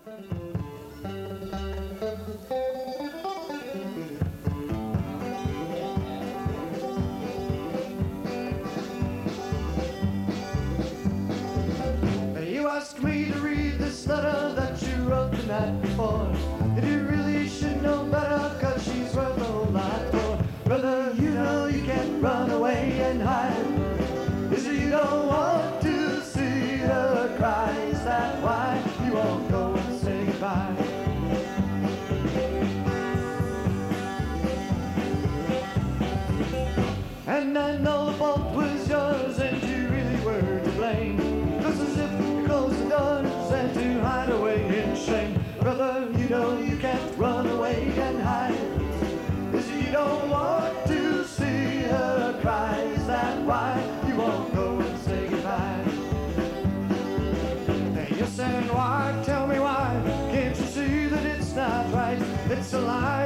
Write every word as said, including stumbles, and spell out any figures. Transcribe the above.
You asked me to read this letter that you wrote the night before. And you really should know better, cause she's worth a whole lot more. Brother, you know you can't run away and hide. Is it you don't want to see her cry? Is that why you won't go and say goodbye? And I know the fault was yours and you really were to blame. Just as if you closed the doors and to hide away in shame. Brother, you know you can't run away and hide. Is it you don't want to see her cry? Is that why you won't go and say goodbye? You're saying why? Tell me why. Can't you see that it's not right? It's a lie.